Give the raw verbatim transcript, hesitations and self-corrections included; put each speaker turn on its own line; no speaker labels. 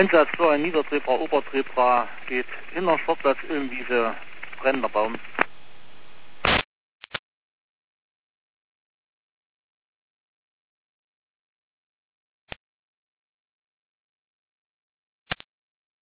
Einsatz für ein Niedertreffer, Obertreffer geht hinter Sportplatz Ilmwiese, brennender Baum.